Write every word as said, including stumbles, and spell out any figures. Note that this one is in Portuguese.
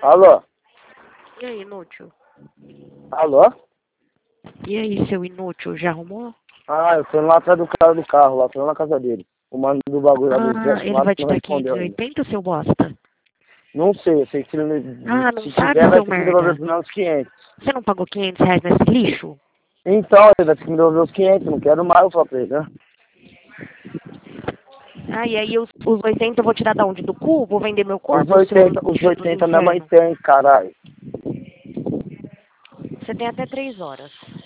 Alô? E aí, inútil? Alô? E aí, seu inútil, já arrumou? Ah, eu fui lá atrás do cara do carro, lá, fui lá na casa dele. O mano do bagulho lá do Ah, gesto ele lá vai te não dar respondeu quinhentos e ainda. oitenta, seu bosta? Não sei, eu sei que se, ele, Ah, não se sabe, tiver vai seu ter que me devolver merda? os meus quinhentos. Você não pagou quinhentos reais nesse lixo? Então, ele vai ter que me devolver os quinhentos, não quero mais, eu falei pra ele, né? Ah, e aí os, os oitenta eu vou tirar da onde? Do cu? Vou vender meu Os corpo, seu oitenta, os bicho dos oitenta minha mãe infernos? tem, caralho. Você tem até três horas.